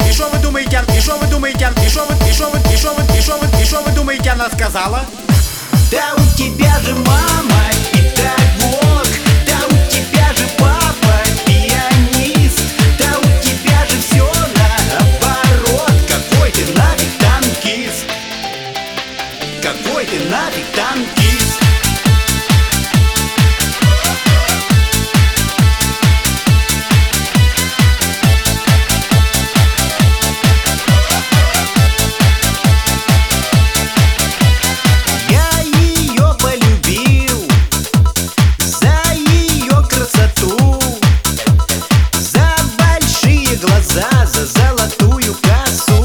И что вы думаете, и что вы думаете, и что вы думаете, она сказала? Да у тебя же мама педагог, да у тебя же папа пианист, да у тебя же все наоборот. Какой ты нафиг танкист? Какой ты нафиг танкист? За золотую косу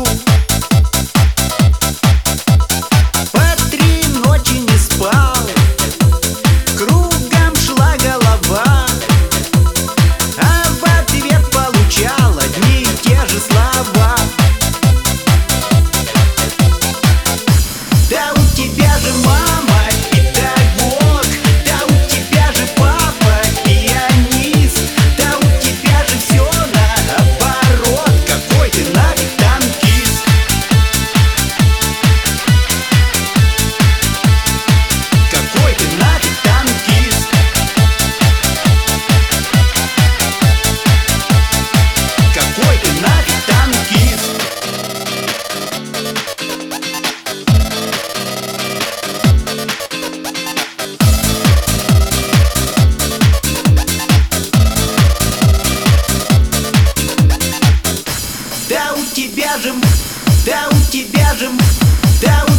по 3 ночи не спал, кругом шла голова, а в ответ получал одни и те же слова. Да у тебя же мама педагог, да у тебя же папа пианист, да у тебя же все наоборот. Какой ты нафиг танкист? Какой ты нафиг танкист? Какой ты нафиг танкист? Да у тебя же, да у тебя же, да у